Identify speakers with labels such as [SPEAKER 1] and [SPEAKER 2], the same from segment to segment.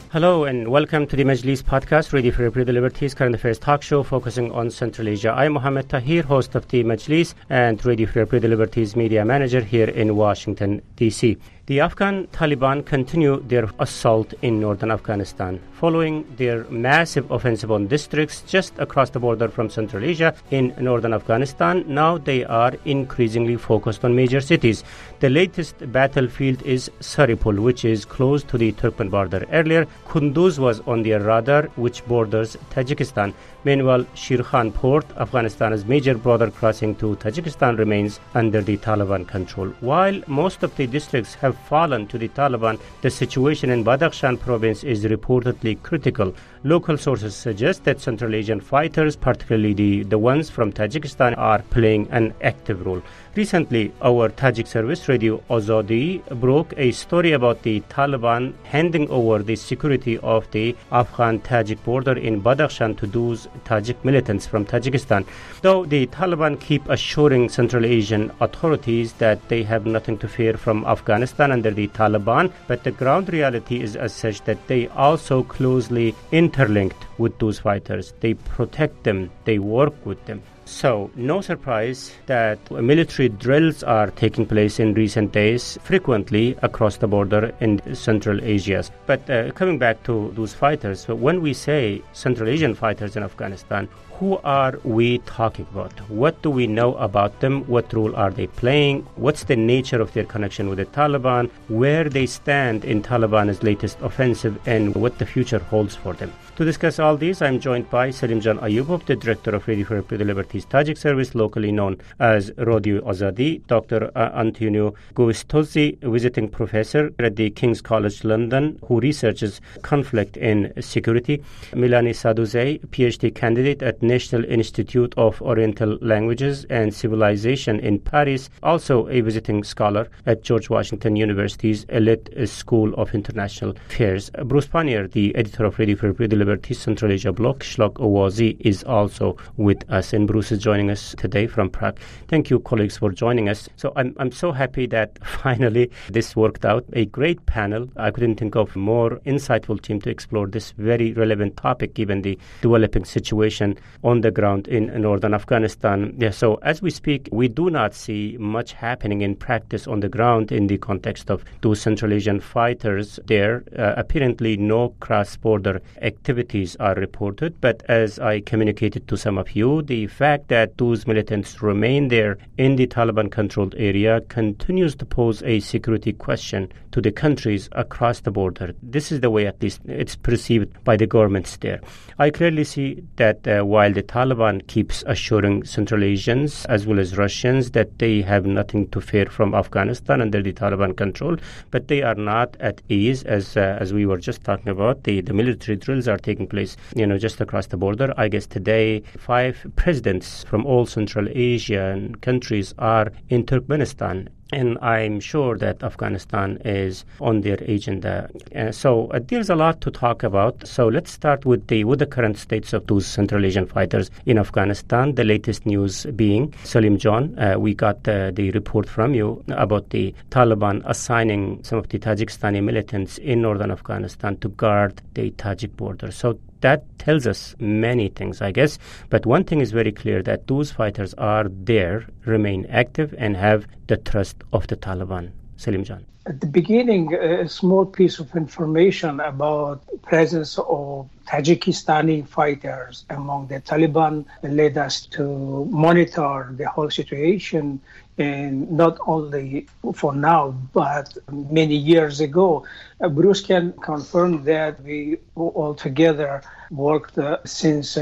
[SPEAKER 1] Hello and welcome to the Majlis podcast, Radio Free Europe Liberties, current affairs talk show focusing on Central Asia. I'm Mohammed Tahir, host of the Majlis and Radio Free Europe Liberties media manager here in Washington, D.C. The Afghan Taliban continue their assault in northern Afghanistan. Following their massive offensive on districts just across the border from Central Asia in northern Afghanistan, now they are increasingly focused on major cities. The latest battlefield is Saripul, which is close to the Turkmen border. Earlier, Kunduz was on their radar, which borders Tajikistan. Meanwhile, Shirkhan Port, Afghanistan's major border crossing to Tajikistan, remains under the Taliban control. While most of the districts have fallen to the Taliban, the situation in Badakhshan province is reportedly critical. Local sources suggest that Central Asian fighters, particularly the ones from Tajikistan, are playing an active role. Recently, our Tajik service, Radio Azadi, broke a story about the Taliban handing over the security of the Afghan-Tajik border in Badakhshan to those Tajik militants from Tajikistan. Though the Taliban keep assuring Central Asian authorities that they have nothing to fear from Afghanistan under the Taliban, but the ground reality is as such that they also closely interlinked with those fighters. They protect them, they work with them. So, no surprise that military drills are taking place in recent days, frequently across the border in Central Asia. But coming back to those fighters, when we say Central Asian fighters in Afghanistan, who are we talking about? What do we know about them? What role are they playing? What's the nature of their connection with the Taliban? Where they stand in Taliban's latest offensive and what the future holds for them? To discuss all these, I'm joined by Salim Jan Ayubov, the director of Radio Free Liberties Tajik service, locally known as Radio Azadi, Dr. Antonio Guistozzi, visiting professor at the King's College London, who researches conflict in security, Milani Saduzai, PhD candidate at National Institute of Oriental Languages and Civilization in Paris, also a visiting scholar at George Washington University's Elite School of International Affairs. Bruce Panier, the editor of Radio Free Liberties Central Asia blog, Shlok Owazi, is also with us, and Bruce is joining us today from Prague. Thank you, colleagues, for joining us. So I'm so happy that finally this worked out. A great panel. I couldn't think of a more insightful team to explore this very relevant topic given the developing situation on the ground in northern Afghanistan. Yeah, so as we speak, we do not see much happening in practice on the ground in the context of those Central Asian fighters there. Apparently, no cross-border activities are reported, but as I communicated to some of you, the fact that those militants remain there in the Taliban-controlled area continues to pose a security question to the countries across the border. This is the way, at least, it's perceived by the governments there. I clearly see that while the Taliban keeps assuring Central Asians as well as Russians that they have nothing to fear from Afghanistan under the Taliban control, but they are not at ease, as we were just talking about. The military drills are taking place, just across the border. I guess today 5 presidents from all Central Asian countries are in Turkmenistan. And I'm sure that Afghanistan is on their agenda. So there's a lot to talk about. So let's start with the current states of those Central Asian fighters in Afghanistan. The latest news being, Salim John, we got the report from you about the Taliban assigning some of the Tajikistani militants in northern Afghanistan to guard the Tajik border. So that tells us many things, I guess. But one thing is very clear, that those fighters are there, remain active, and have the trust of the Taliban. Salim Jan.
[SPEAKER 2] At the beginning, a small piece of information about the presence of Tajikistani fighters among the Taliban led us to monitor the whole situation, and not only for now, but many years ago. Bruce can confirm that we all together worked since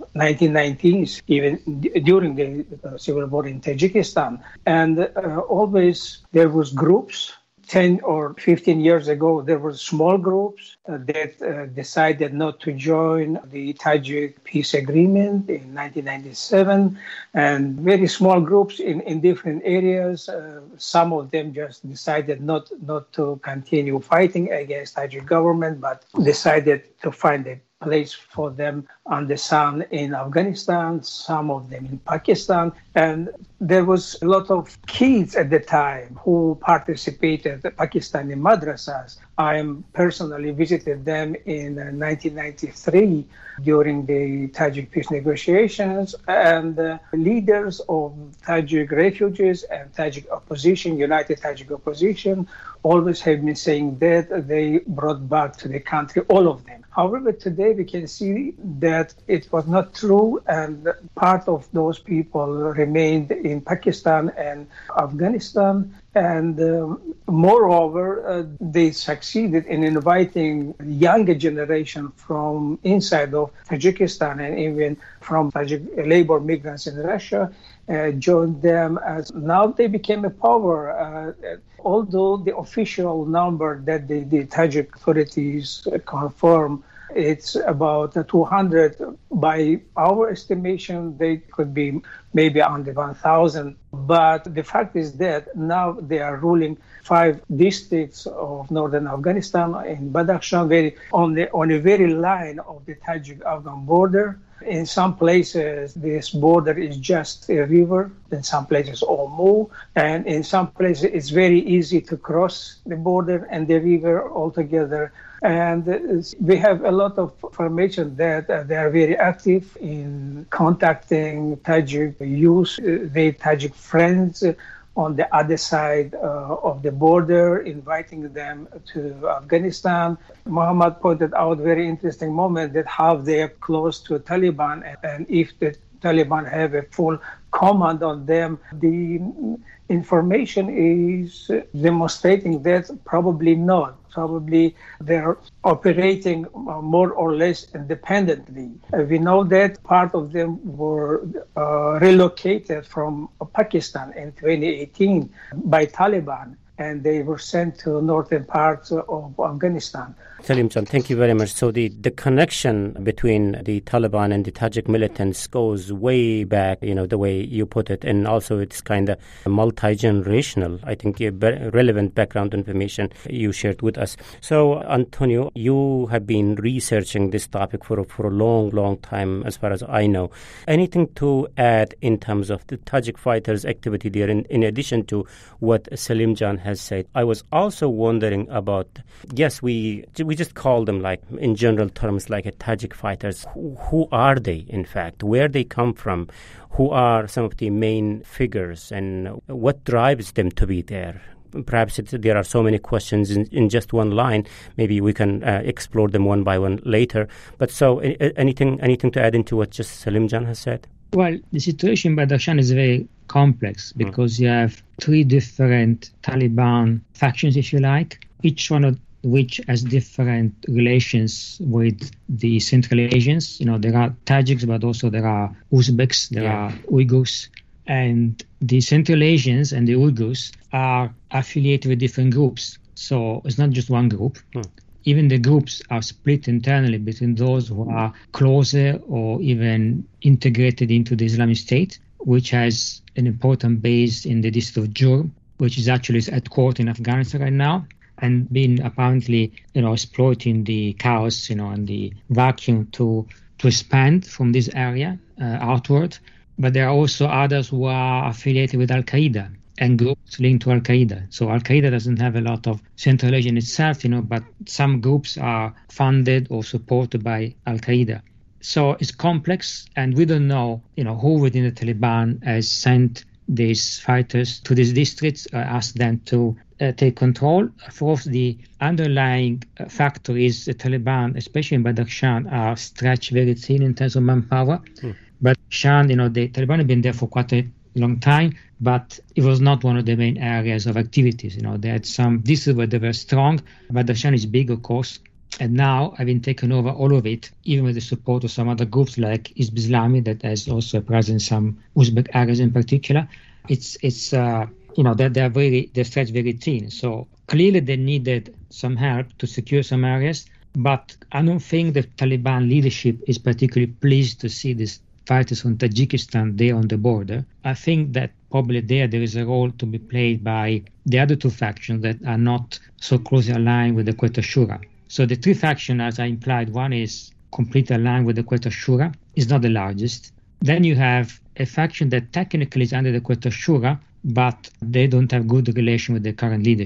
[SPEAKER 2] 1990s, even during the civil war in Tajikistan. And always there was groups. 10 or 15 years ago, there were small groups that decided not to join the Tajik peace agreement in 1997, and very small groups in different areas. Some of them just decided not to continue fighting against Tajik government, but decided to find a place for them on the sun in Afghanistan, some of them in Pakistan. And there was a lot of kids at the time who participated in Pakistani madrasas, I personally visited them in 1993 during the Tajik peace negotiations, and leaders of Tajik refugees and Tajik opposition, United Tajik Opposition, always have been saying that they brought back to the country all of them. However, today we can see that it was not true, and part of those people remained in Pakistan and Afghanistan. And moreover, they succeeded in inviting younger generation from inside of Tajikistan and even from Tajik labor migrants in Russia, joined them as now they became a power. Although the official number that the Tajik authorities confirm, it's about 200. By our estimation, they could be maybe under 1,000. But the fact is that now they are ruling 5 districts of northern Afghanistan in Badakhshan, on the very line of the Tajik-Afghan border. In some places, this border is just a river. In some places, all more. And in some places, it's very easy to cross the border and the river altogether. And we have a lot of information that they are very active in contacting Tajik youth, their Tajik friends on the other side of the border, inviting them to Afghanistan. Muhammad pointed out very interesting moment that how they are close to Taliban, and if the Taliban have a full command on them, the information is demonstrating that probably not. Probably they're operating more or less independently. We know that part of them were relocated from Pakistan in 2018 by Taliban, and they were sent to northern parts of Afghanistan.
[SPEAKER 1] Salim-Jan, thank you very much. So the connection between the Taliban and the Tajik militants goes way back, the way you put it, and also it's kind of multi-generational. I think relevant background information you shared with us. So, Antonio, you have been researching this topic for a long, long time, as far as I know. Anything to add in terms of the Tajik fighters' activity there, in addition to what Salim-Jan has said? I was also wondering about, yes, we just call them, like, in general terms, like a Tajik fighters. Who are they, in fact? Where they come from? Who are some of the main figures, and what drives them to be there? Perhaps there are so many questions in just one line. Maybe we can explore them one by one later. But so, anything to add into what just Salim-Jan has said?
[SPEAKER 3] Well, the situation in Badakhshan is very complex because you have 3 different Taliban factions, if you like, each one of which has different relations with the Central Asians. There are Tajiks, but also there are Uzbeks, there are Uyghurs. And the Central Asians and the Uyghurs are affiliated with different groups. So it's not just one group. Even the groups are split internally between those who are closer or even integrated into the Islamic State, which has an important base in the district of Jurm, which is actually its headquarters in Afghanistan right now, and been apparently, exploiting the chaos, and the vacuum to expand from this area outward. But there are also others who are affiliated with Al-Qaeda and groups linked to Al-Qaeda. So Al-Qaeda doesn't have a lot of Central Asia in itself, but some groups are funded or supported by Al-Qaeda. So it's complex, and we don't know, who within the Taliban has sent these fighters to these districts, asked them to take control. Of course, the underlying factor is the Taliban, especially in Badakhshan, are stretched very thin in terms of manpower. But Badakhshan, the Taliban have been there for quite a long time, but it was not one of the main areas of activities. They had some districts where they were strong. Badakhshan is big, of course, and now having taken over all of it, even with the support of some other groups like Hizb Islami that has also a presence in some Uzbek areas in particular, it's they're stretched very thin. So clearly they needed some help to secure some areas, but I don't think the Taliban leadership is particularly pleased to see these fighters from Tajikistan there on the border. I think that probably there is a role to be played by the other 2 factions that are not so closely aligned with the Quetta Shura. So the 3 factions, as I implied, one is completely aligned with the Quetta Shura, is not the largest. Then you have a faction that technically is under the Quetta Shura, but they don't have good relation with the current leadership.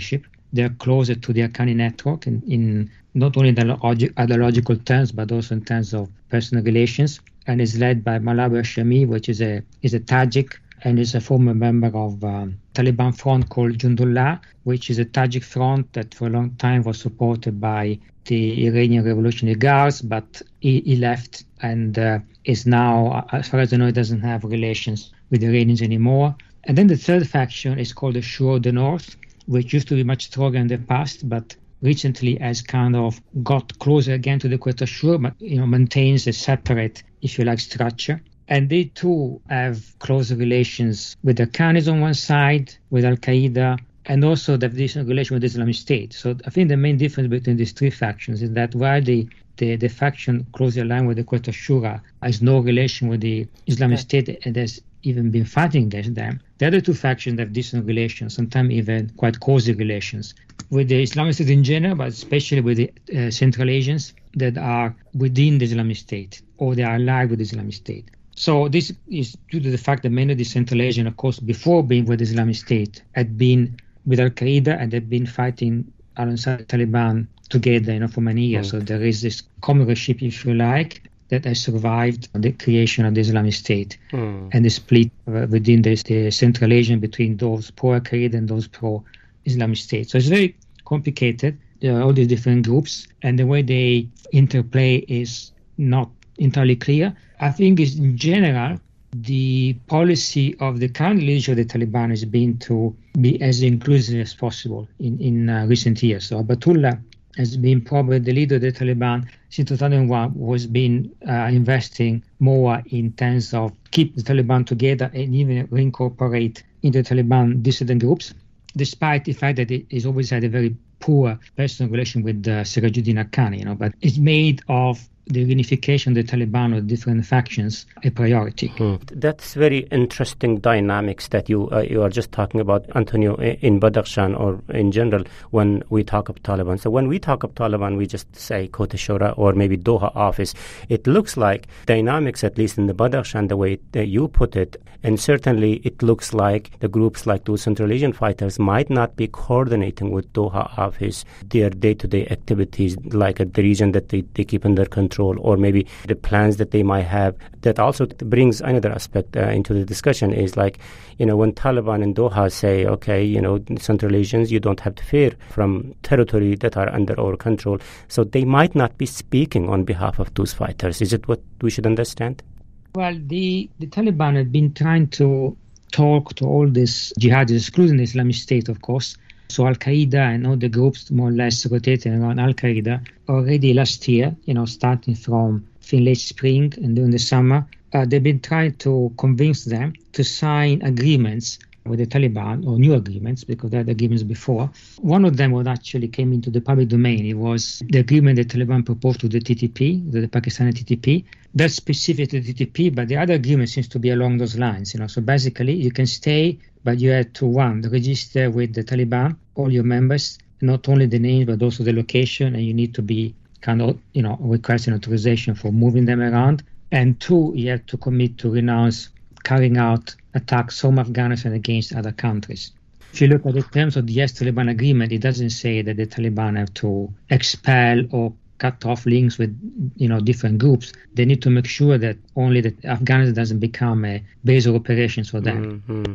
[SPEAKER 3] they're closer to the Haqqani network in not only the ideological terms, but also in terms of personal relations, and is led by Malawi Hashemi, which is a Tajik and is a former member of Taliban front called Jundullah, which is a Tajik front that for a long time was supported by the Iranian Revolutionary Guards, but he left and is now, as far as I know, he doesn't have relations with the Iranians anymore. And then the third faction is called the Shura of the North, which used to be much stronger in the past, but recently has kind of got closer again to the Quetta Shura, but maintains a separate, if you like, structure. And they too have close relations with the Haqqanis on one side, with Al-Qaeda, and also the decent relation with the Islamic State. So I think the main difference between these three factions is that while the faction closely aligned with the Quetta Shura has no relation with the Islamic State and has even been fighting against them, the other two factions have decent relations, sometimes even quite cozy relations with the Islamic State in general, but especially with the Central Asians that are within the Islamic State or they are allied with the Islamic State. So this is due to the fact that many of the Central Asians, of course, before being with the Islamic State, had been with Al-Qaeda and had been fighting alongside Taliban together, for many years. So there is this comradeship, if you like, that has survived the creation of the Islamic State and the split within the Central Asian between those pro-Al-Qaeda and those pro-Islamic State. So it's very complicated. There are all these different groups, and the way they interplay is not entirely clear. I think in general, the policy of the current leadership of the Taliban has been to be as inclusive as possible in recent years. So Abatullah has been probably the leader of the Taliban since 2001, was been investing more in terms of keep the Taliban together and even reincorporate into the Taliban dissident groups, despite the fact that it has always had a very poor personal relation with Sirajuddin Haqqani, but it's made of the unification of the Taliban or different factions a priority.
[SPEAKER 1] That's very interesting dynamics that you are just talking about, Antonio, in Badakhshan or in general when we talk of Taliban. So when we talk of Taliban, we just say Quetta Shura or maybe Doha office. It looks like dynamics, at least in the Badakhshan, the way that you put it, and certainly it looks like the groups like those Central Asian fighters might not be coordinating with Doha office their day-to-day activities, like at the region that they keep under control, or maybe the plans that they might have. That also brings another aspect into the discussion is like, when Taliban and Doha say, okay, Central Asians, you don't have to fear from territory that are under our control. So they might not be speaking on behalf of those fighters. Is it what we should understand?
[SPEAKER 3] Well, the Taliban have been trying to talk to all these jihadis, including the Islamic State, of course. So Al-Qaeda and all the groups more or less rotating around Al-Qaeda already last year, starting from late spring and during the summer, they've been trying to convince them to sign agreements with the Taliban, or new agreements, because they had agreements before. One of them actually came into the public domain. It was the agreement the Taliban proposed to the TTP, the Pakistani TTP. That's specific to the TTP, but the other agreement seems to be along those lines. So basically, you can stay, but you have to, register with the Taliban, all your members, not only the name, but also the location, and you need to be requesting authorization for moving them around. And 2, you have to commit to renounce carrying out attacks from Afghanistan against other countries. If you look at the terms of the Taliban agreement, it doesn't say that the Taliban have to expel or cut off links with different groups. They need to make sure that only that Afghanistan doesn't become a base of operations for them.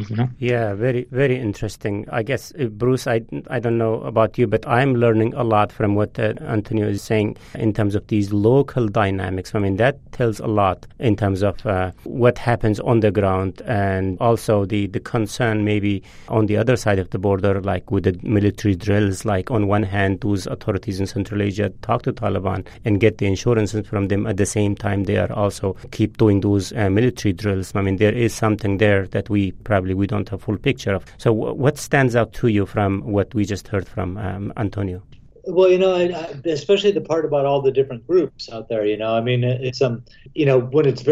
[SPEAKER 1] Yeah, very, very interesting. I guess, Bruce, I don't know about you, but I'm learning a lot from what Antonio is saying in terms of these local dynamics. I mean, that tells a lot in terms of what happens on the ground, and also the concern maybe on the other side of the border, like with the military drills. Like on one hand, those authorities in Central Asia talk to Taliban and get the insurances from them. At the same time, they are also keep doing those military drills. I mean, there is something there that we don't have full picture of. So what stands out to you from what we just heard from Antonio?
[SPEAKER 4] Well, especially the part about all the different groups out there, I mean, it's, when it's very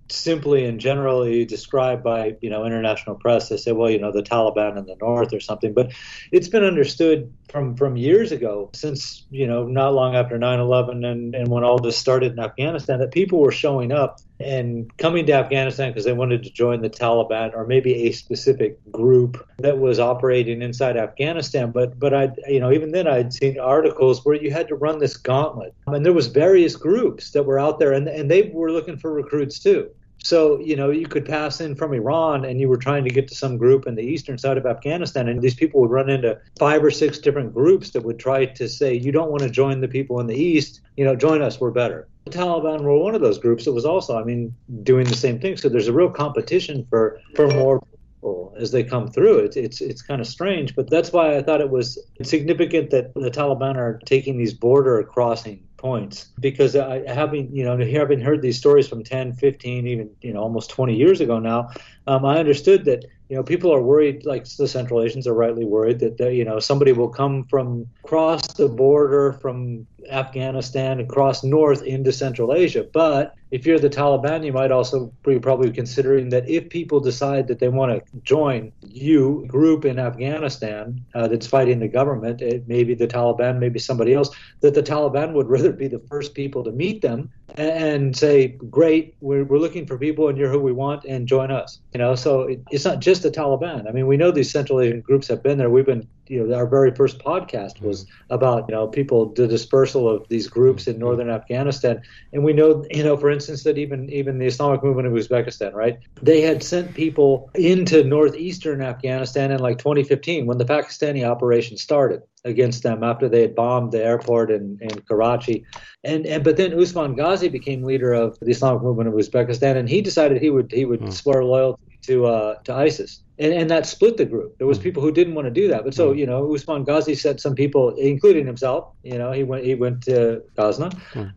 [SPEAKER 4] simply and generally described by, international press. They say, well, the Taliban in the north or something. But it's been understood from years ago, since, not long after 9/11 and when all this started in Afghanistan, that people were showing up and coming to Afghanistan because they wanted to join the Taliban or maybe a specific group that was operating inside Afghanistan. But I, even then I'd seen articles where you had to run this gauntlet. And there was various groups that were out there and they were looking for recruits too. So, you could pass in from Iran and you were trying to get to some group in the eastern side of Afghanistan, and these people would run into 5 or 6 different groups that would try to say, you don't want to join the people in the east, join us, we're better. The Taliban were one of those groups that was also, doing the same thing. So there's a real competition for more people as they come through. It's kind of strange, but that's why I thought it was significant that the Taliban are taking these border crossing points, because having heard these stories from 10, 15, even, almost 20 years ago now, I understood that, people are worried, like the Central Asians are rightly worried that, somebody will come from across the border from Afghanistan and cross north into Central Asia. But if you're the Taliban, you might also be probably considering that if people decide that they want to join you group in Afghanistan that's fighting the government, maybe the Taliban, maybe somebody else, that the Taliban would rather be the first people to meet them and say, great, we're looking for people and you're who we want and join us. So it's not just the Taliban. We know these Central Asian groups have been there. We've been, our very first podcast was about, people, the dispersal of these groups in northern Afghanistan. And we know, for instance, that even the Islamic movement of Uzbekistan, right? They had sent people into northeastern Afghanistan in like 2015 when the Pakistani operation started against them after they had bombed the airport in Karachi. But then Usman Ghazi became leader of the Islamic movement of Uzbekistan, and he decided he would swear loyalty to ISIS. And that split the group. There was people who didn't want to do that. But so, Usman Ghazi said some people, including himself, he went to Ghazna.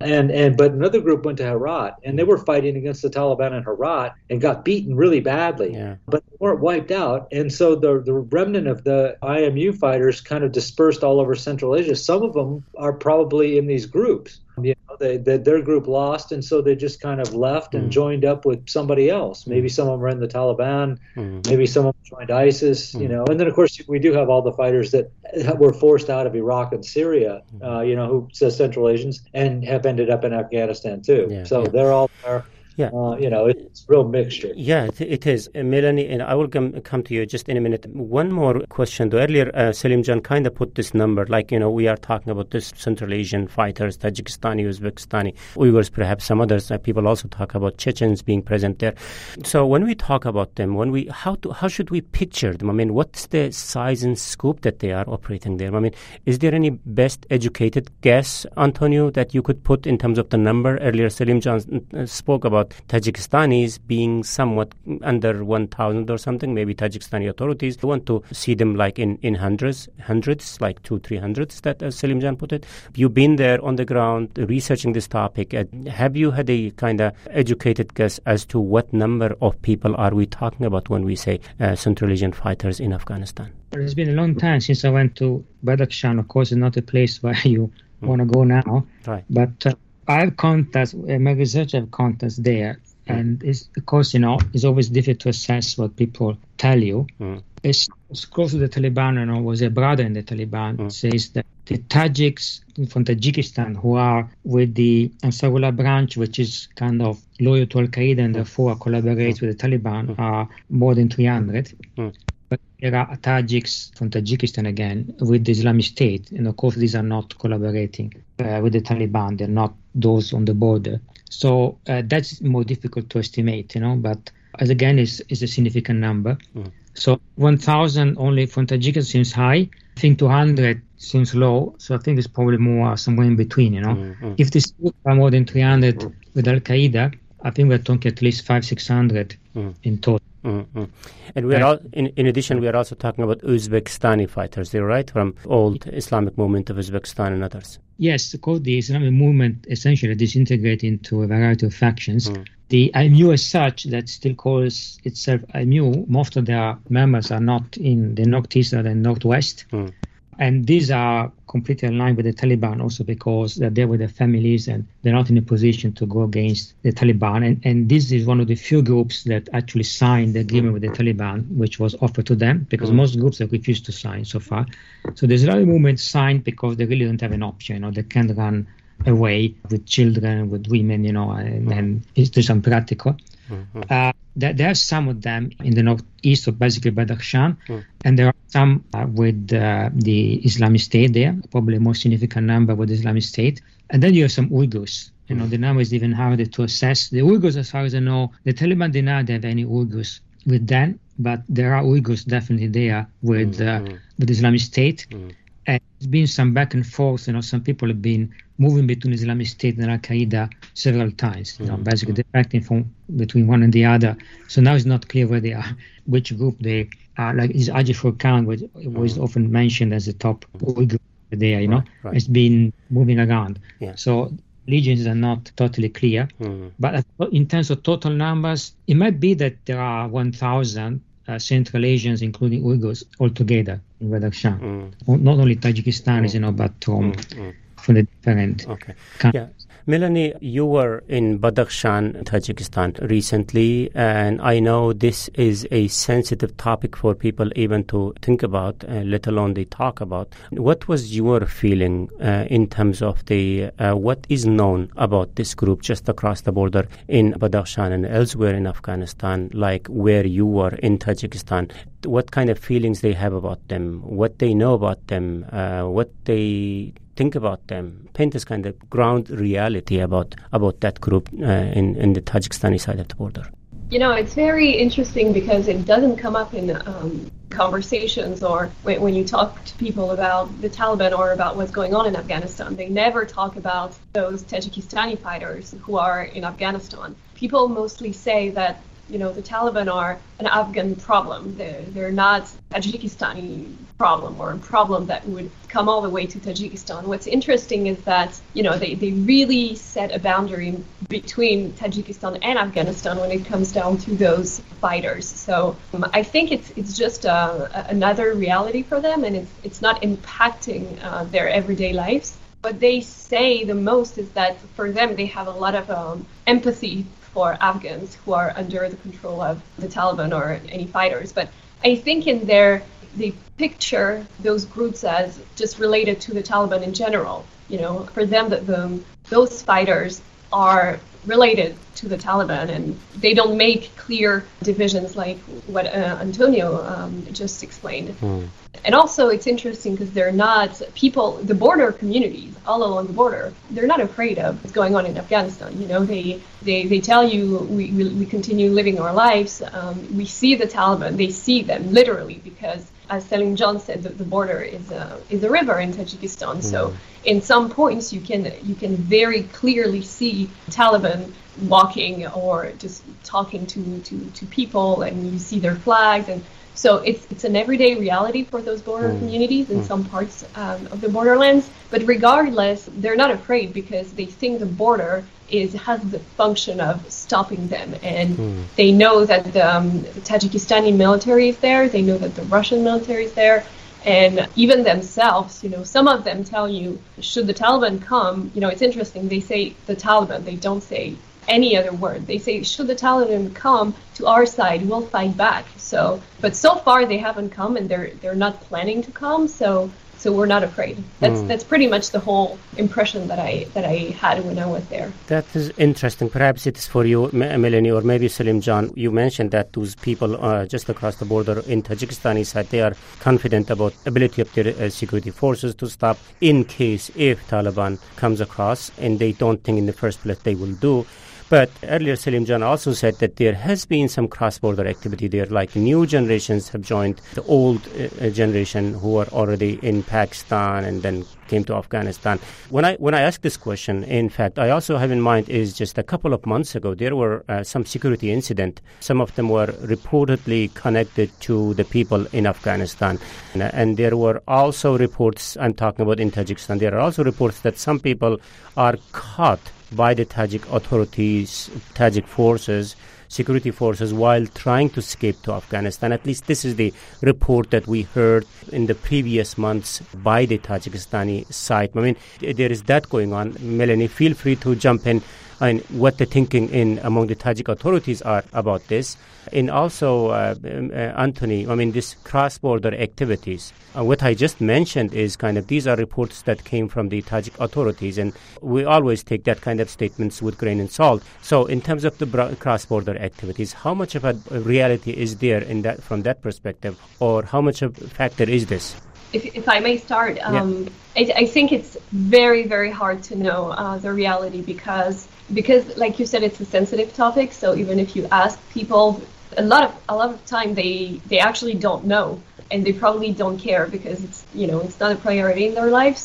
[SPEAKER 4] But another group went to Herat, and they were fighting against the Taliban in Herat and got beaten really badly. Yeah. But they weren't wiped out. And so the remnant of the IMU fighters kind of dispersed all over Central Asia. Some of them are probably in these groups. Their group lost, and so they just kind of left and joined up with somebody else. Maybe some of them were in the Taliban, maybe some of them joined ISIS, And then, of course, we do have all the fighters that were forced out of Iraq and Syria, who says Central Asians, and have ended up in Afghanistan too. Yeah, so they're all there. Yeah. It's a real mixture.
[SPEAKER 1] Yeah, it is. Melanie, and I will come to you just in a minute. One more question. Earlier, Salim Jan kind of put this number, like, we are talking about this Central Asian fighters, Tajikistani, Uzbekistani, Uyghurs, perhaps some others. People also talk about Chechens being present there. So when we talk about them, how should we picture them? What's the size and scope that they are operating there? Is there any best educated guess, Antonio, that you could put in terms of the number? Earlier, Salim Jan spoke about Tajikistanis being somewhat under 1,000 or something. Maybe Tajikistani authorities want to see them like in hundreds, like 200-300s, that Salim Jan put it. You've been there on the ground researching this topic. Have you had a kind of educated guess as to what number of people are we talking about when we say Central Asian fighters in Afghanistan?
[SPEAKER 3] It's been a long time since I went to Badakhshan. Of course, it's not a place where you want to go now. Right. But I have contacts, my research have contacts there, and it's, of course, it's always difficult to assess what people tell you. It's close to the Taliban, was a brother in the Taliban, says that the Tajiks from Tajikistan who are with the Ansarullah branch, which is kind of loyal to Al-Qaeda and therefore collaborates with the Taliban, are more than 300. But there are Tajiks from Tajikistan again with the Islamic State, and of course these are not collaborating with the Taliban. They're not those on the border. So that's more difficult to estimate, but as again is a significant number. So 1,000 only from Tajikistan seems high. I think 200 seems low. So I think it's probably more somewhere in between, If this are more than 300 with Al-Qaeda, I think we're talking at least 500-600 in total.
[SPEAKER 1] And we are in addition, we are also talking about Uzbekistani fighters, they're right, from old Islamic movement of Uzbekistan and others.
[SPEAKER 3] Yes, the Islamic movement essentially disintegrated into a variety of factions. The IMU as such, that still calls itself IMU, most of their members are not in the northeast or the northwest. And these are completely aligned with the Taliban also because they're there with their families and they're not in a position to go against the Taliban. And this is one of the few groups that actually signed the agreement with the Taliban, which was offered to them, because most groups have refused to sign so far. So the Islamic movement signed because they really don't have an option. They can't run away with children, with women, and it's just unpractical. There are some of them in the northeast of basically Badakhshan, and there are some with the Islamic State there, probably a more significant number with the Islamic State. And then you have some Uyghurs. The number is even harder to assess. The Uyghurs, as far as I know, the Taliban did not have any Uyghurs with them, but there are Uyghurs definitely there with the Islamic State. And there's been some back and forth. Some people have been moving between Islamic State and Al-Qaeda several times, basically defecting from between one and the other. So now it's not clear where they are, which group they are. Like is Ajifur Khan, which was often mentioned as the top Uyghur there,
[SPEAKER 1] Right.
[SPEAKER 3] It's been moving around.
[SPEAKER 1] Yeah.
[SPEAKER 3] So legions are not totally clear. But in terms of total numbers, it might be that there are 1,000 Central Asians, including Uyghurs, altogether in Badakhshan. Not only Tajikistanis, but from the different countries.
[SPEAKER 1] Yeah. Melanie, you were in Badakhshan, Tajikistan recently, and I know this is a sensitive topic for people even to think about, let alone they talk about. What was your feeling in terms of the what is known about this group just across the border in Badakhshan and elsewhere in Afghanistan, like where you were in Tajikistan? What kind of feelings they have about them, what they know about them, what they think about them? Paint this kind of ground reality about that group in the Tajikistani side of the border.
[SPEAKER 5] It's very interesting because it doesn't come up in conversations or when you talk to people about the Taliban or about what's going on in Afghanistan. They never talk about those Tajikistani fighters who are in Afghanistan. People mostly say that the Taliban are an Afghan problem. They're not Tajikistani problem or a problem that would come all the way to Tajikistan. What's interesting is that, they really set a boundary between Tajikistan and Afghanistan when it comes down to those fighters. So I think it's just another reality for them, and it's not impacting their everyday lives. What they say the most is that for them, they have a lot of empathy for Afghans who are under the control of the Taliban or any fighters. But I think they picture those groups as just related to the Taliban in general. For them, those fighters are related to the Taliban, and they don't make clear divisions like what Antonio just explained. And also, it's interesting because they're not people, the border communities all along the border, they're not afraid of what's going on in Afghanistan. They tell you we continue living our lives. We see the Taliban, they see them literally because, as Selim John said, the border is a river in Tajikistan. So in some points you can very clearly see Taliban walking or just talking to people, and you see their flags. And so it's an everyday reality for those border communities in some parts of the borderlands. But regardless, they're not afraid because they think the border has the function of stopping them. And they know that the Tajikistani military is there. They know that the Russian military is there. And even themselves, some of them tell you, should the Taliban come, it's interesting. They say the Taliban. They don't say any other word. They say, should the Taliban come to our side, we'll fight back. But so far they haven't come, and they're not planning to come. So we're not afraid. That's pretty much the whole impression that I had when I was there.
[SPEAKER 1] That is interesting. Perhaps it is for you, Melanie, or maybe Selim John. You mentioned that those people just across the border in Tajikistani side, they are confident about ability of their security forces to stop in case if Taliban comes across, and they don't think in the first place they will do. But earlier, Selim John also said that there has been some cross-border activity there, like new generations have joined the old generation who are already in Pakistan and then came to Afghanistan. When I ask this question, in fact, I also have in mind is just a couple of months ago, there were some security incident. Some of them were reportedly connected to the people in Afghanistan. And there were also reports, I'm talking about in Tajikistan, there are also reports that some people are caught by the Tajik authorities, Tajik forces, security forces while trying to escape to Afghanistan. At least this is the report that we heard in the previous months by the Tajikistani side. I mean, there is that going on. Melanie, feel free to jump in and what the thinking among the Tajik authorities are about this. And also, Anthony, I mean, this cross-border activities. What I just mentioned is kind of, these are reports that came from the Tajik authorities, and we always take that kind of statements with grain and salt. So in terms of the cross-border activities, how much of a reality is there in that, from that perspective, or how much of a factor is this?
[SPEAKER 5] If I may start, I think it's very, very hard to know the reality because, like you said, it's a sensitive topic. So even if you ask people, a lot of time they actually don't know, and they probably don't care because it's not a priority in their lives.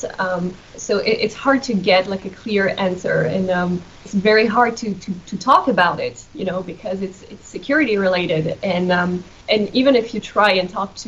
[SPEAKER 5] So it's hard to get like a clear answer, and it's very hard to talk about it, because it's security related, and even if you try and talk to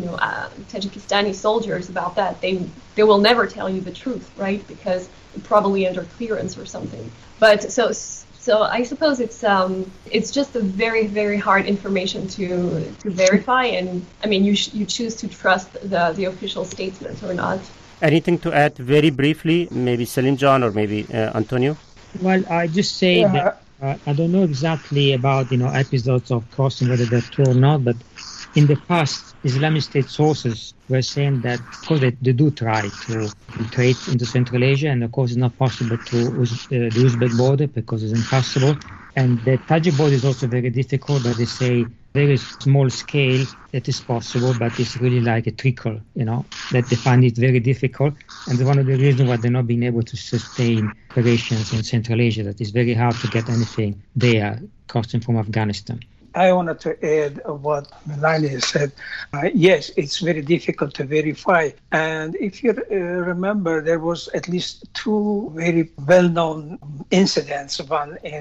[SPEAKER 5] Tajikistani soldiers about that, they will never tell you the truth, right? Because they're probably under clearance or something. But so I suppose it's just a very, very hard information to verify, and I mean you choose to trust the official statement or not.
[SPEAKER 1] Anything to add very briefly, maybe Salim John or maybe Antonio?
[SPEAKER 3] Well, I just say that I don't know exactly about episodes of crossing, whether they're true or not, but in the past, Islamic State sources were saying that, of course, they do try to infiltrate into Central Asia, and of course, it's not possible to the Uzbek border because it's impossible. And the Tajik border is also very difficult, but they say very small scale that is possible, but it's really like a trickle, that they find it very difficult. And one of the reasons why they're not being able to sustain operations in Central Asia, that it's very hard to get anything there crossing from Afghanistan.
[SPEAKER 2] I wanted to add what Melanie said. Yes, it's very difficult to verify. And if you remember, there was at least two very well-known incidents. One in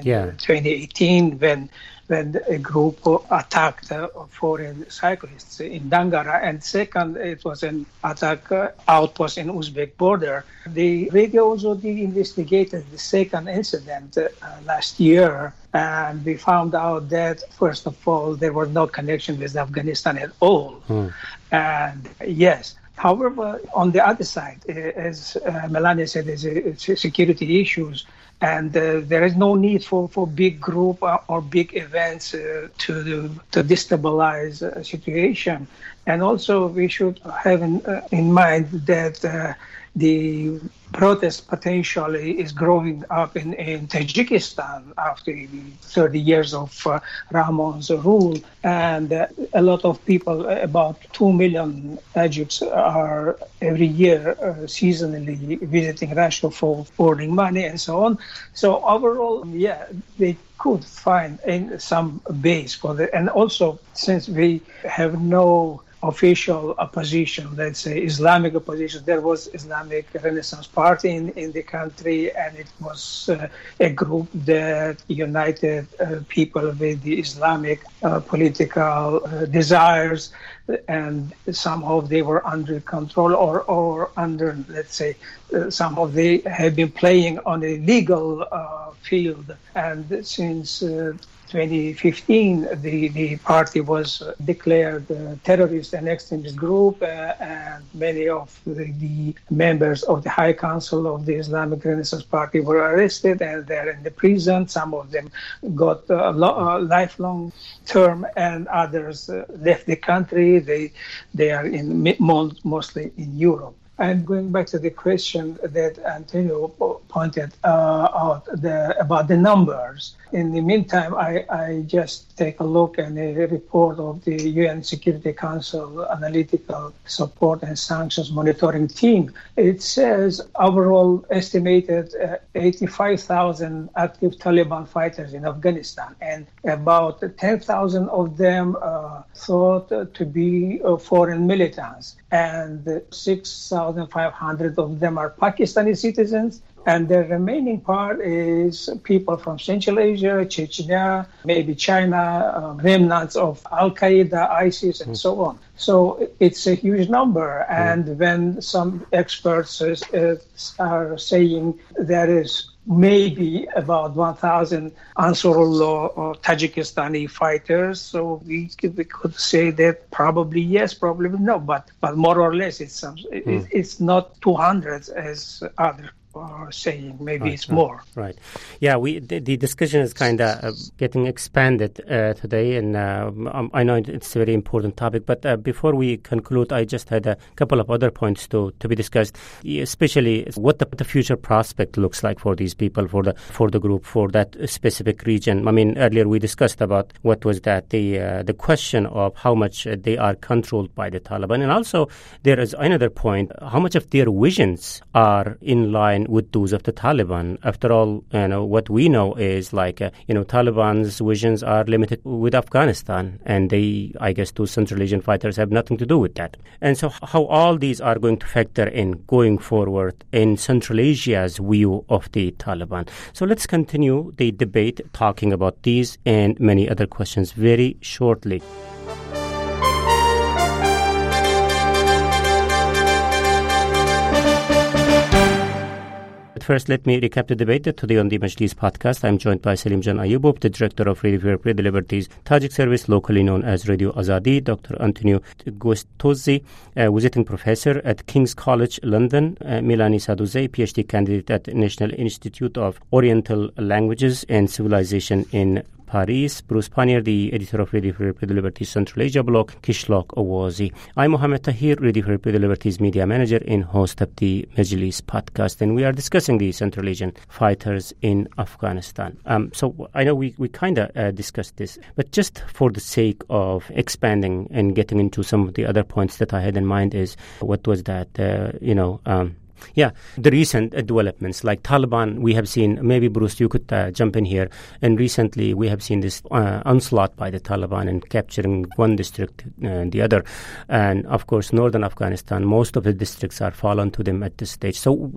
[SPEAKER 2] 2018 when a group attacked foreign cyclists in Dangara, and second, it was an attack outpost in Uzbek border. The radio also investigated the second incident last year, and we found out that, first of all, there was no connection with Afghanistan at all. And yes, however, on the other side, as Melania said, it's security issues. And there is no need for big group or big events to destabilize a situation. And also we should have in mind that the protest potentially is growing up in Tajikistan after the 30 years of Rahmon's rule. And a lot of people, about 2 million Tajiks, are every year seasonally visiting Russia for earning money and so on. So overall, they could find some base for that. And also, since we have no official opposition, let's say Islamic opposition, there was Islamic Renaissance Party in the country, and it was a group that united people with the Islamic political desires, and somehow they were under control or under, let's say, somehow they have been playing on a legal field. And since 2015, the party was declared a terrorist and extremist group, and many of the members of the High Council of the Islamic Renaissance Party were arrested, and they're in the prison. Some of them got a lifelong term, and others left the country. They are mostly in Europe. And going back to the question that Antonio pointed out about the numbers, in the meantime, I just take a look at a report of the UN Security Council Analytical Support and Sanctions Monitoring Team. It says overall estimated 85,000 active Taliban fighters in Afghanistan, and about 10,000 of them thought to be foreign militants, and 6,500 of them are Pakistani citizens, and the remaining part is people from Central Asia, Chechnya, maybe China, remnants of Al-Qaeda, ISIS, and so on. So it's a huge number. And when some experts are saying there is maybe about 1,000 Ansarullah or Tajikistani fighters. So we could say that probably yes, probably no, but more or less it's not 200 as others are saying. Maybe it's more.
[SPEAKER 1] Right. Yeah, the discussion is kind of getting expanded today, and I know it's a very important topic. But before we conclude, I just had a couple of other points to be discussed, especially what the future prospect looks like for these people, for the group, for that specific region. I mean, earlier we discussed about what was that the question of how much they are controlled by the Taliban, and also there is another point: how much of their visions are in line with those of the Taliban. After all, what we know is Taliban's visions are limited with Afghanistan, and I guess those Central Asian fighters have nothing to do with that. And so how all these are going to factor in going forward in Central Asia's view of the Taliban. So let's continue the debate talking about these and many other questions very shortly. First, let me recap the debate. Today on the Majlis podcast, I'm joined by Salim Jan Ayubov, the director of Radio Free the Liberties Tajik service, locally known as Radio Azadi, Dr. Antonio Guestozzi, visiting professor at King's College, London, Milani Saduzai, PhD candidate at National Institute of Oriental Languages and Civilization in Paris, Bruce Panier, the editor of Radio Free the Liberties Central Asia blog, Kishlock Awazi. I'm Mohammed Tahir, Radio Free the Liberties media manager and host of the Majlis podcast, and we are discussing the Central Asian fighters in Afghanistan. So I know we kind of discussed this, but just for the sake of expanding and getting into some of the other points that I had in mind is, what was that, the recent developments like Taliban, we have seen, maybe Bruce, you could jump in here, and recently we have seen this onslaught by the Taliban in capturing one district and the other, and of course northern Afghanistan, most of the districts are fallen to them at this stage. So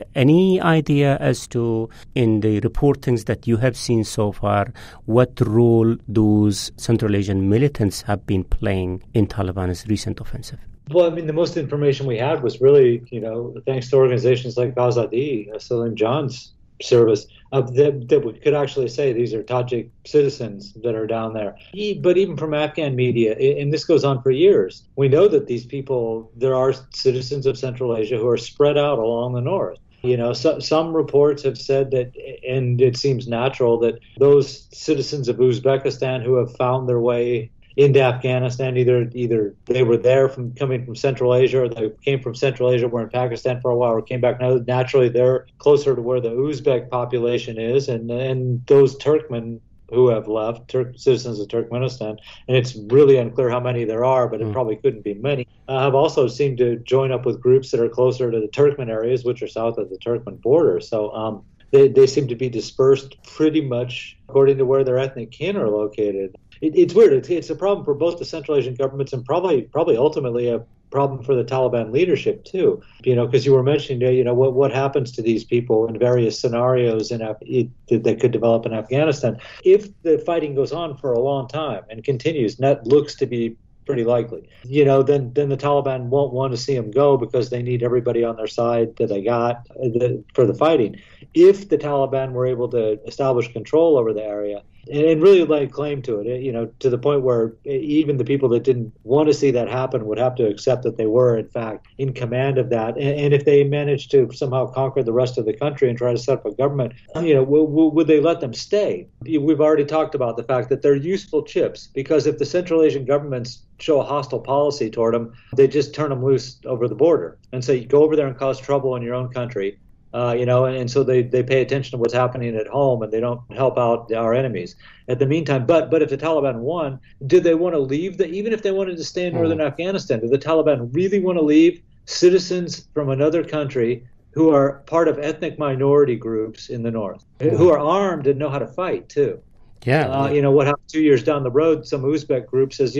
[SPEAKER 1] any idea as to, in the reportings that you have seen so far, what role those Central Asian militants have been playing in Taliban's recent offensive?
[SPEAKER 4] Well, I mean, the most information we had was really, thanks to organizations like Azadi, Salim Jan's service, that we could actually say these are Tajik citizens that are down there. But even from Afghan media, and this goes on for years, we know that these people, there are citizens of Central Asia who are spread out along the north. Some reports have said that, and it seems natural, that those citizens of Uzbekistan who have found their way into Afghanistan, either they were there coming from Central Asia, or they came from Central Asia, were in Pakistan for a while, or came back. Now, naturally, they're closer to where the Uzbek population is, and those Turkmen who have left, citizens of Turkmenistan, and it's really unclear how many there are, but it probably couldn't be many, have also seemed to join up with groups that are closer to the Turkmen areas, which are south of the Turkmen border. So they seem to be dispersed pretty much according to where their ethnic kin are located. It's weird. It's a problem for both the Central Asian governments and probably ultimately a problem for the Taliban leadership too. Because you were mentioning, what happens to these people in various scenarios that could develop in Afghanistan if the fighting goes on for a long time and continues. And that looks to be pretty likely. Then the Taliban won't want to see them go because they need everybody on their side that they got for the fighting. If the Taliban were able to establish control over the area and really lay claim to it, to the point where even the people that didn't want to see that happen would have to accept that they were, in fact, in command of that. And if they managed to somehow conquer the rest of the country and try to set up a government, would they let them stay? We've already talked about the fact that they're useful chips, because if the Central Asian governments show a hostile policy toward them, they just turn them loose over the border and say, go over there and cause trouble in your own country. And so they pay attention to what's happening at home, and they don't help out our enemies. At the meantime, but if the Taliban won, did they want to leave? Even if they wanted to stay in northern Afghanistan, did the Taliban really want to leave citizens from another country who are part of ethnic minority groups in the north, who are armed and know how to fight too?
[SPEAKER 1] Yeah.
[SPEAKER 4] What happened 2 years down the road, some Uzbek group says, in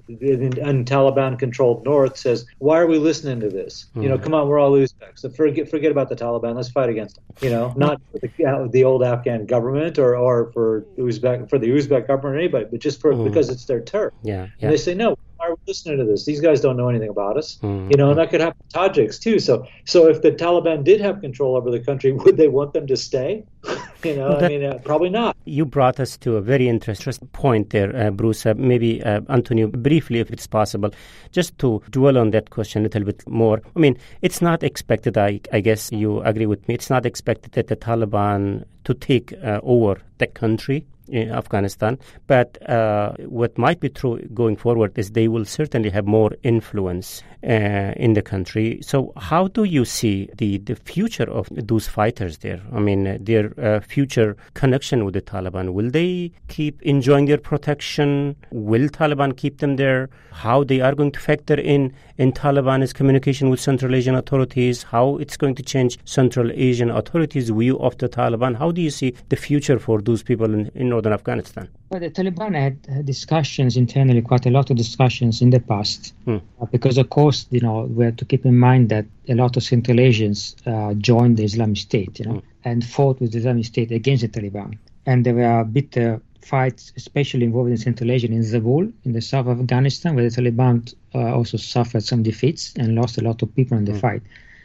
[SPEAKER 4] Taliban-controlled north says, why are we listening to this? Come on, we're all Uzbeks. So forget about the Taliban. Let's fight against them. Not for the old Afghan government or for the Uzbek government or anybody, but just because it's their turf.
[SPEAKER 1] Yeah.
[SPEAKER 4] And they say, no, why are we listening to this? These guys don't know anything about us. And that could happen to Tajiks too. So if the Taliban did have control over the country, would they want them to stay? Probably not.
[SPEAKER 1] You brought us to a very interesting point there, Bruce. Maybe, Antonio, briefly, if it's possible, just to dwell on that question a little bit more. I mean, it's not expected, I guess you agree with me, it's not expected that the Taliban to take over the country in Afghanistan. But what might be true going forward is they will certainly have more influence in the country. So how do you see the future of those fighters there? I mean, their future connection with the Taliban? Will they keep enjoying their protection? Will Taliban keep them there? How they are going to factor in Taliban's communication with Central Asian authorities? How it's going to change Central Asian authorities' view of the Taliban? How do you see the future for those people in northern Afghanistan?
[SPEAKER 3] Well, the Taliban had discussions internally, quite a lot of discussions in the past, because, of course, we have to keep in mind that a lot of Central Asians joined the Islamic State, and fought with the Islamic State against the Taliban. And there were bitter fights, especially involving Central Asia in Zabul, in the south of Afghanistan, where the Taliban also suffered some defeats and lost a lot of people in the fight.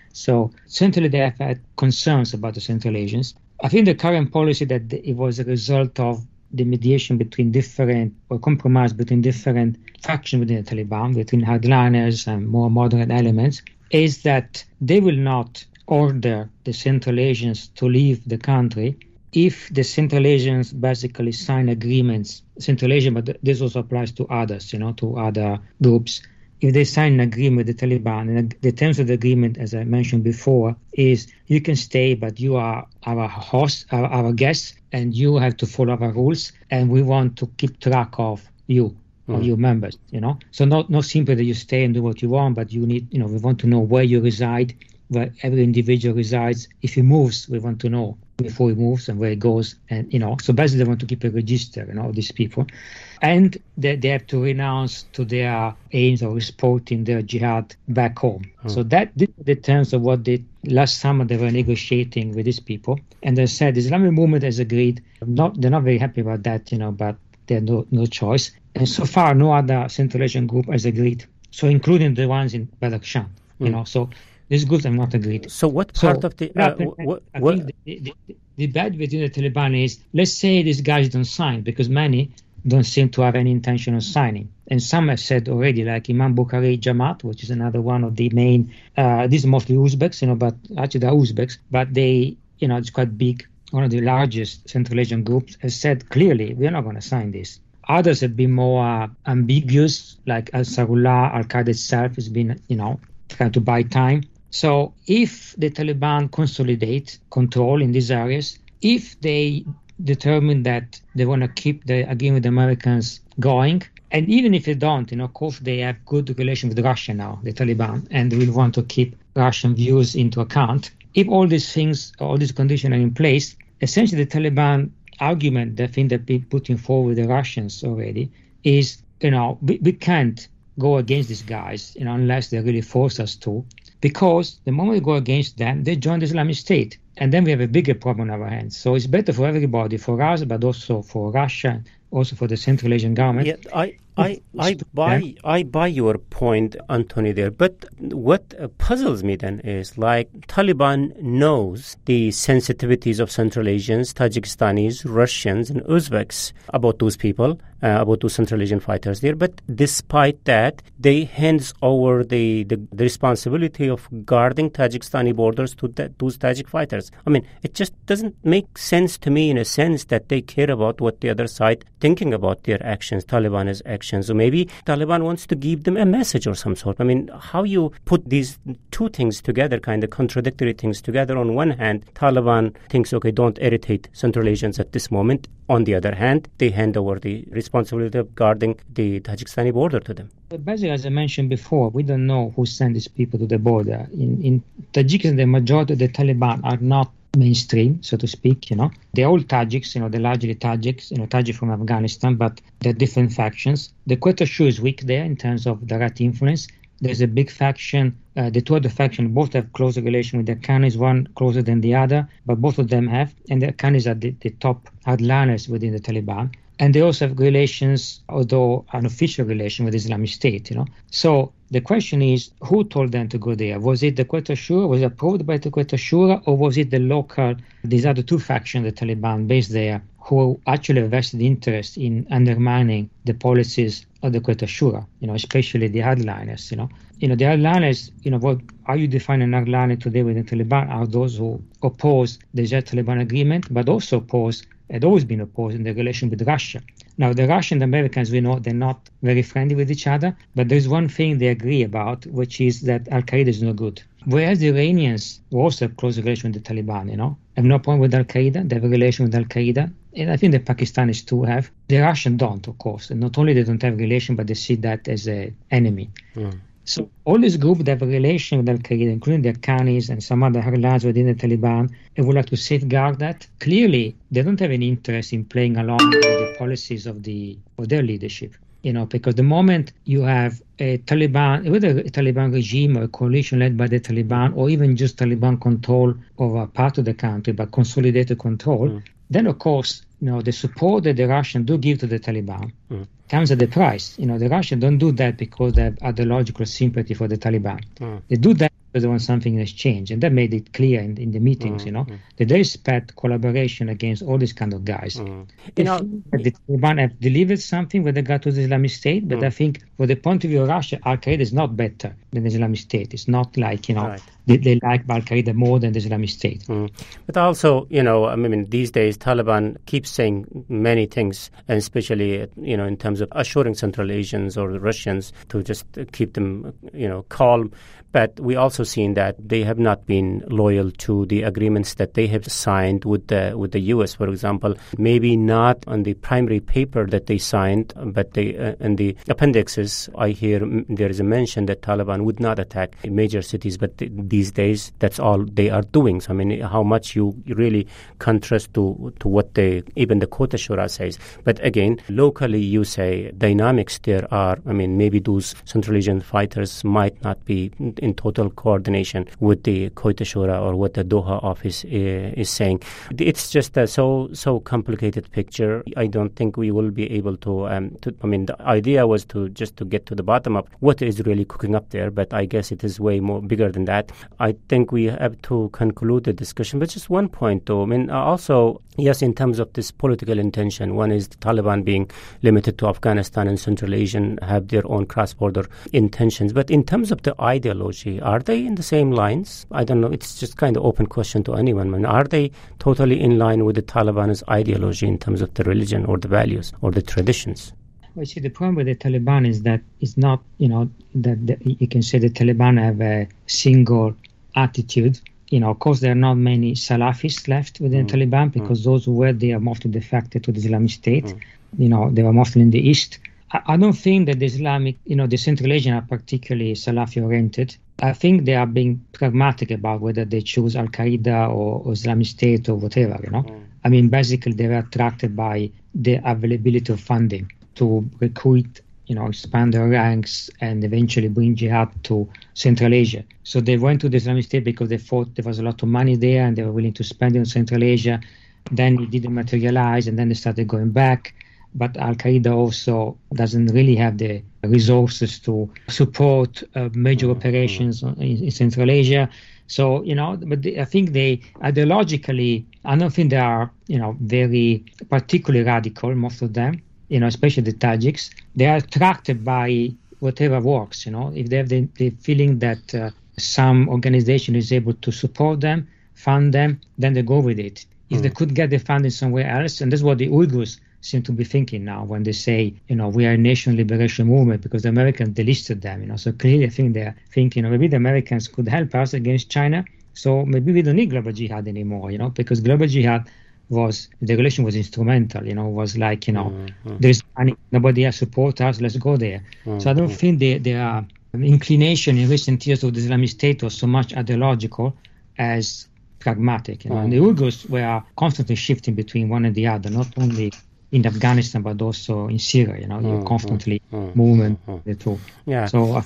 [SPEAKER 3] So certainly they have had concerns about the Central Asians. I think the current policy that it was a result of the mediation between different, or compromise between different factions within the Taliban, between hardliners and more moderate elements, is that they will not order the Central Asians to leave the country if the Central Asians basically sign agreements, Central Asian, but this also applies to others, to other groups. If they sign an agreement with the Taliban, and the terms of the agreement, as I mentioned before, is you can stay, but you are our host, our guest, and you have to follow our rules, and we want to keep track of you, of your members, So not simply that you stay and do what you want, but you need, we want to know where you reside, where every individual resides. If he moves, we want to know before he moves and where he goes, and so basically they want to keep a register, of these people, and they have to renounce to their aims of exporting their jihad back home. So that the terms of what last summer they were negotiating with these people, and they said the Islamic movement has agreed. They're not very happy about that, but they have no choice. And so far, no other Central Asian group has agreed. So including the ones in Badakhshan, so. These groups have not agreed.
[SPEAKER 1] So what part of the...
[SPEAKER 3] I think the bad between the Taliban is, let's say these guys don't sign, because many don't seem to have any intention of signing. And some have said already, like Imam Bukhari Jamaat, which is another one of the main... these are mostly Uzbeks, but actually they're Uzbeks, but they, it's quite big. One of the largest Central Asian groups has said clearly, we're not going to sign this. Others have been more ambiguous, like Ansarullah, Al-Qaeda itself has been, trying to buy time. So if the Taliban consolidate control in these areas, if they determine that they want to keep the agreement with the Americans going, and even if they don't, of course they have good relations with Russia now, the Taliban, and they will want to keep Russian views into account. If all these things, all these conditions are in place, essentially the Taliban argument, the thing that they're putting forward the Russians already, is, we can't go against these guys, unless they really force us to. Because the moment we go against them, they join the Islamic State. And then we have a bigger problem on our hands. So it's better for everybody, for us, but also for Russia, also for the Central Asian government.
[SPEAKER 1] Yeah, I buy your point, Anthony, there. But what puzzles me then is, Taliban knows the sensitivities of Central Asians, Tajikistanis, Russians, and Uzbeks about those people, about those Central Asian fighters there. But despite that, they hands over the responsibility of guarding Tajikistani borders to those Tajik fighters. I mean, it just doesn't make sense to me, in a sense, that they care about what the other side thinking about their actions, Taliban's actions. So maybe Taliban wants to give them a message or some sort. I mean, how you put these two things together, kind of contradictory things together. On one hand, Taliban thinks, okay, don't irritate Central Asians at this moment. On the other hand, they hand over the responsibility of guarding the Tajikistani border to them.
[SPEAKER 3] Basically, as I mentioned before, we don't know who sent these people to the border. In Tajikistan, the majority of the Taliban are not mainstream, so to speak, They're all Tajiks, they're largely Tajiks, Tajik from Afghanistan, but they're different factions. The Quetta is weak there in terms of direct influence. There's a big faction, the two other factions both have closer relation with the Haqqanis, one closer than the other, but both of them have, and the Haqqanis are the top hardliners within the Taliban. And they also have relations, although unofficial relation, with the Islamic State, So The question is, who told them to go there? Was it the Quetta Shura? Was it approved by the Quetta Shura? Or was it the local, these other two factions, the Taliban based there, who actually have vested interest in undermining the policies of the Quetta Shura, especially the hardliners, the hardliners, how you define an hardliner today with the Taliban are those who oppose the Taliban agreement, but also had always been opposed in the relation with Russia. Now, the Russians and the Americans, we know they're not very friendly with each other, but there's one thing they agree about, which is that Al-Qaeda is no good. Whereas the Iranians also have close relation with the Taliban, have no problem with Al-Qaeda, they have a relation with Al-Qaeda, and I think the Pakistanis too have. The Russians don't, of course, and not only they don't have a relation, but they see that as an enemy. So all these groups that have a relation with Al-Qaeda, including the Haqqanis and some other hardliners within the Taliban, and would like to safeguard that. Clearly, they don't have any interest in playing along with the policies of their leadership. Because the moment you have a Taliban, whether a Taliban regime or a coalition led by the Taliban, or even just Taliban control over part of the country, but consolidated control, then of course, the support that the Russians do give to the Taliban comes at a price. The Russians don't do that because they have ideological sympathy for the Taliban. They do that because they want something in exchange. And that made it clear in the meetings, that they expect collaboration against all these kind of guys. The Taliban have delivered something with regard to the Islamic State, but I think for the point of view of Russia, Al-Qaeda is not better than the Islamic State. It's not like,
[SPEAKER 1] right.
[SPEAKER 3] They like Al-Qaeda more than the Islamic State.
[SPEAKER 1] But also, these days, Taliban keeps saying many things, and especially, in terms of assuring Central Asians or the Russians to just keep them, calm. But we also seen that they have not been loyal to the agreements that they have signed with the U.S., for example. Maybe not on the primary paper that they signed, but in the appendixes, I hear there is a mention that Taliban would not attack major cities. But these days, that's all they are doing. So, how much you really contrast to what even the Quetta Shura says. But again, locally, you say dynamics there are, maybe those Central Asian fighters might not be in total coordination with the Quetta Shura or what the Doha office is saying. It's just a so complicated picture. I don't think we will be able to. The idea was to get to the bottom of what is really cooking up there, but I guess it is way more bigger than that. I think we have to conclude the discussion. But just one point, though. Also, yes, in terms of this political intention, one is the Taliban being limited to Afghanistan and Central Asian have their own cross-border intentions. But in terms of the ideology, are they in the same lines? I don't know. It's just kind of open question to anyone. Are they totally in line with the Taliban's ideology in terms of the religion or the values or the traditions?
[SPEAKER 3] Well, see, the problem with the Taliban is that it's not, that you can say the Taliban have a single attitude. Of course, there are not many Salafis left within the Taliban because those who were there mostly defected to the Islamic State. They were mostly in the East. I don't think that the Islamic, the Central Asian are particularly Salafi-oriented. I think they are being pragmatic about whether they choose Al-Qaeda or Islamic State or whatever, Basically, they were attracted by the availability of funding to recruit, expand their ranks and eventually bring jihad to Central Asia. So they went to the Islamic State because they thought there was a lot of money there and they were willing to spend it on Central Asia. Then it didn't materialize and then they started going back. But Al-Qaeda also doesn't really have the resources to support major operations in Central Asia. So, I think ideologically, I don't think they are, very particularly radical, most of them, especially the Tajiks. They are attracted by whatever works, if they have the feeling that some organization is able to support them, fund them, then they go with it. If they could get the funding somewhere else, and that's what the Uyghurs seem to be thinking now when they say, we are a national liberation movement because the Americans delisted them, So clearly I think they're thinking, maybe the Americans could help us against China. So maybe we don't need global jihad anymore, because global jihad the relation was instrumental, was like, there's money, nobody else support us, let's go there. So I don't think their inclination in recent years of the Islamic State was so much ideological as pragmatic. And the Uyghurs were constantly shifting between one and the other, not only in Afghanistan, but also in Syria, you're constantly moving the two.
[SPEAKER 1] Yeah.
[SPEAKER 3] So I think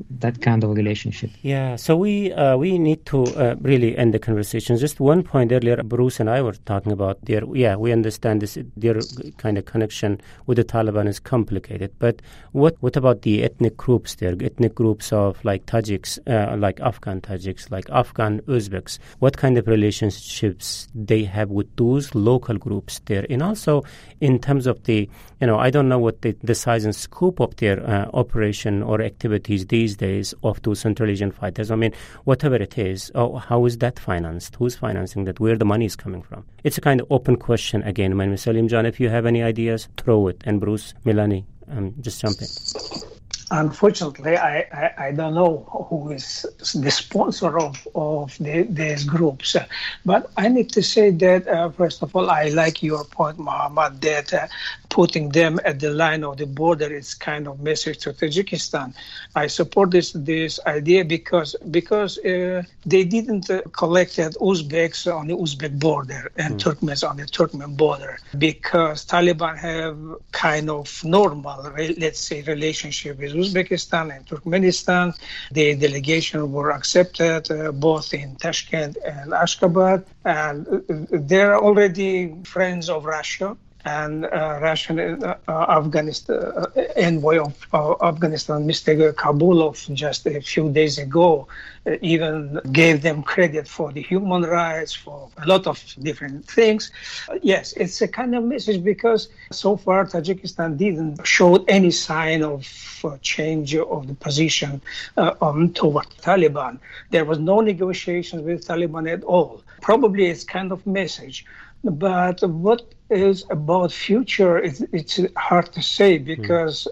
[SPEAKER 3] that kind of relationship.
[SPEAKER 1] Yeah, so we need to really end the conversation. Just one point earlier, Bruce and I were talking about we understand their kind of connection with the Taliban is complicated, but what about the ethnic groups there, ethnic groups of like Tajiks, like Afghan Tajiks, like Afghan Uzbeks? What kind of relationships they have with those local groups there? And also in terms of the, I don't know what the size and scope of their operation or activities these days of those Central Asian fighters. I mean, whatever it is, how is that financed? Who's financing that? Where the money is coming from? It's a kind of open question again. Salim John, if you have any ideas, throw it. And Bruce, Milani, just jump in.
[SPEAKER 2] Unfortunately, I don't know who is the sponsor of these groups. But I need to say that, first of all, I like your point, Muhammad, that putting them at the line of the border is kind of message to Tajikistan. I support this idea because they didn't collect Uzbeks on the Uzbek border and Turkmens on the Turkmen border, because Taliban have kind of normal, let's say, relationship with Uzbekistan and Turkmenistan. The delegation were accepted both in Tashkent and Ashgabat, and they're already friends of Russia. And Russian Afghanistan envoy of Afghanistan, Mr. Kabulov, just a few days ago, even gave them credit for the human rights, for a lot of different things. Yes, it's a kind of message, because so far Tajikistan didn't show any sign of change of the position toward Taliban. There was no negotiations with Taliban at all. Probably it's kind of message. But what is about future, it's hard to say, because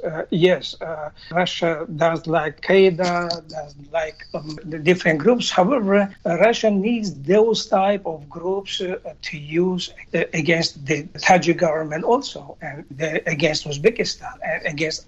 [SPEAKER 2] Russia does like Qaeda, does like the different groups. However, Russia needs those type of groups to use against the Tajik government also, and against Uzbekistan, and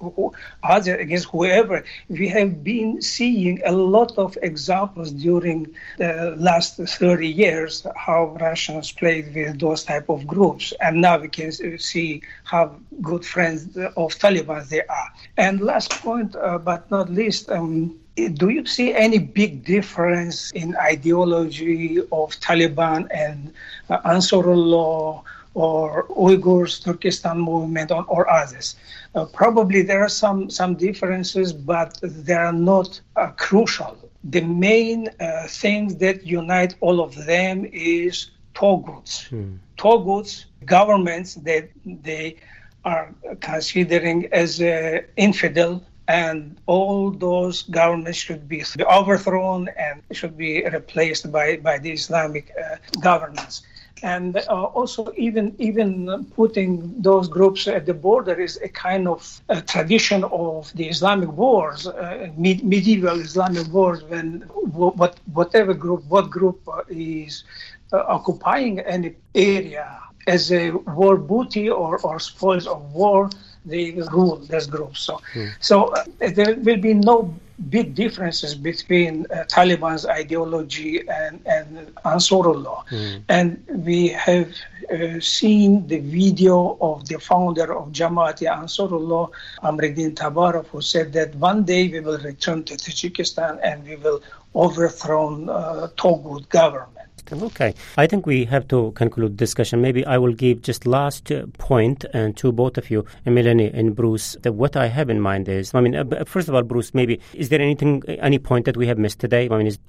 [SPEAKER 2] against whoever. We have been seeing a lot of examples during the last 30 years how Russians played with those type of groups, and now we can see how good friends of Taliban they are. And last point, but not least, do you see any big difference in ideology of Taliban and Ansarullah or Uyghurs, Turkestan movement, or others? Probably there are some differences, but they are not crucial. The main thing that unite all of them is Toghuts. Toghuts, governments that they are considering as infidel, and all those governments should be overthrown and should be replaced by the Islamic governance. And also, even putting those groups at the border is a kind of tradition of the Islamic wars, medieval Islamic wars, when what group is occupying any area as a war booty or spoils of war, they rule this group. So there will be no big differences between Taliban's ideology and Ansarullah. And we have seen the video of the founder of Jamaat Ansarullah, Amruddin Tabarov, who said that one day we will return to Tajikistan and we will overthrow Toghut government.
[SPEAKER 1] Okay. I think we have to conclude discussion. Maybe I will give just last point to both of you, Melanie and Bruce. What I have in mind is, first of all, Bruce, maybe, is there any point that we have missed today?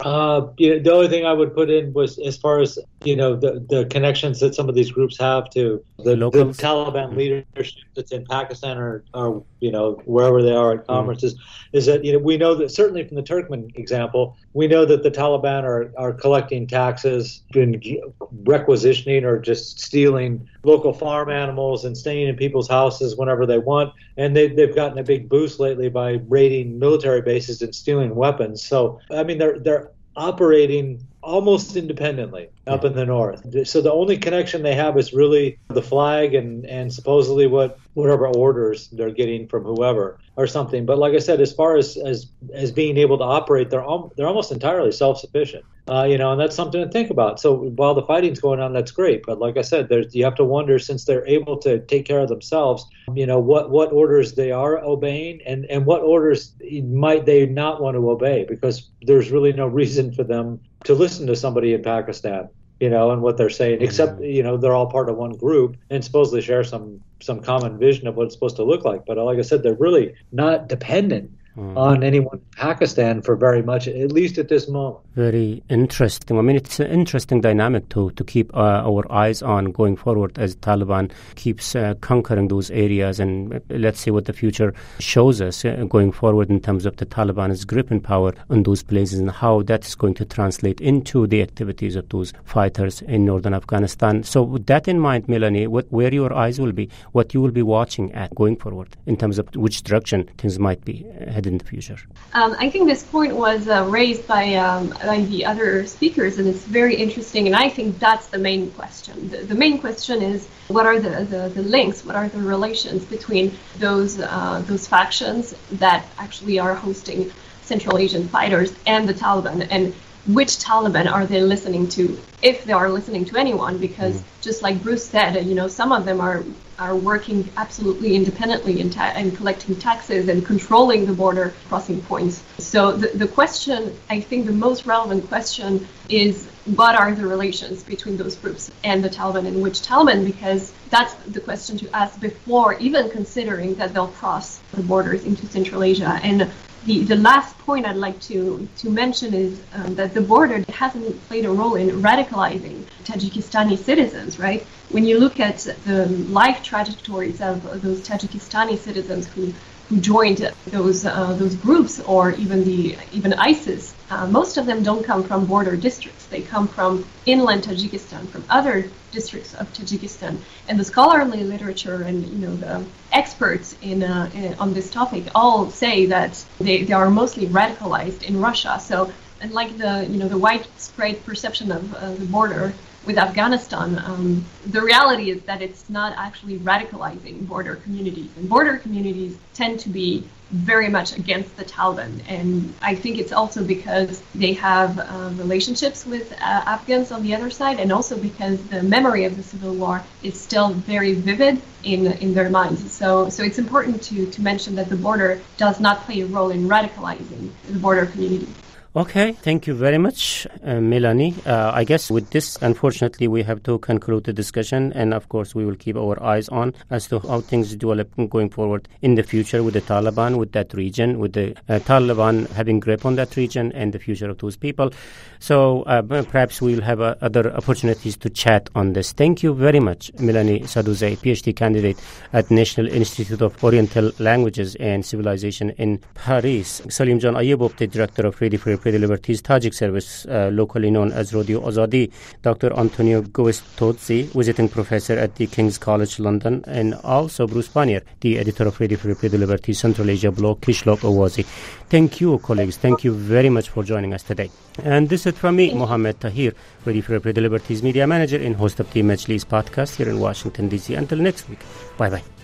[SPEAKER 4] The only thing I would put in was, as far as, the connections that some of these groups have to the Taliban leadership that's in Pakistan or wherever they are at conferences, is that, we know that certainly from the Turkmen example, we know that the Taliban are collecting taxes, been requisitioning or just stealing local farm animals and staying in people's houses whenever they want. And they've gotten a big boost lately by raiding military bases and stealing weapons. So, they're operating almost independently up in the north. So the only connection they have is really the flag and supposedly whatever orders they're getting from whoever or something. But like I said, as far as being able to operate, they're almost entirely self-sufficient. And that's something to think about. So while the fighting's going on, that's great. But like I said, you have to wonder, since they're able to take care of themselves, what orders they are obeying and what orders might they not want to obey, because there's really no reason for them to listen to somebody in Pakistan, and what they're saying, except, they're all part of one group and supposedly share some common vision of what it's supposed to look like. But like I said, they're really not dependent on anyone in Pakistan for very much, at least at this moment.
[SPEAKER 1] Very interesting. I mean, it's an interesting dynamic to keep our eyes on going forward as Taliban keeps conquering those areas. And let's see what the future shows us going forward in terms of the Taliban's grip and power on those places and how that's going to translate into the activities of those fighters in northern Afghanistan. So with that in mind, Melanie, where your eyes will be, what you will be watching at going forward in terms of which direction things might be headed in the future?
[SPEAKER 5] I think this point was raised by the other speakers, and it's very interesting, and I think that's the main question. The main question is, what are the links, what are the relations between those factions that actually are hosting Central Asian fighters and the Taliban, and which Taliban are they listening to, if they are listening to anyone? Because just like Bruce said, some of them are working absolutely independently and collecting taxes and controlling the border crossing points. So the question, I think the most relevant question is, what are the relations between those groups and the Taliban, and which Taliban? Because that's the question to ask before even considering that they'll cross the borders into Central Asia. And the last point I'd like to mention is that the border hasn't played a role in radicalizing Tajikistani citizens, right? When you look at the life trajectories of those Tajikistani citizens who joined those groups, or even ISIS, most of them don't come from border districts. They come from inland Tajikistan, from other districts of Tajikistan. And the scholarly literature and the experts on this topic all say that they are mostly radicalized in Russia. So, unlike the widespread perception of the border with Afghanistan, the reality is that it's not actually radicalizing border communities. And border communities tend to be very much against the Taliban. And I think it's also because they have relationships with Afghans on the other side, and also because the memory of the civil war is still very vivid in their minds. So it's important to mention that the border does not play a role in radicalizing the border community.
[SPEAKER 1] Okay, thank you very much, Melanie. I guess with this, unfortunately, we have to conclude the discussion, and of course, we will keep our eyes on as to how things develop going forward in the future with the Taliban, with that region, with the Taliban having grip on that region and the future of those people. So perhaps we will have other opportunities to chat on this. Thank you very much, Melanie Saduzai, PhD candidate at National Institute of Oriental Languages and Civilization in Paris. Salim Jan Ayubov, the director of Radio Free Liberties Tajik Service, locally known as Radio Azadi, Dr. Antonio Goestozzi, visiting professor at the King's College London, and also Bruce Panier, the editor of Radio Free Liberties Central Asia blog, Kishlok Awazi. Thank you, colleagues. Thank you very much for joining us today. And this is from me, Mohammed Tahir, Radio Free Liberties media manager and host of the Majlis podcast here in Washington, D.C. Until next week. Bye-bye.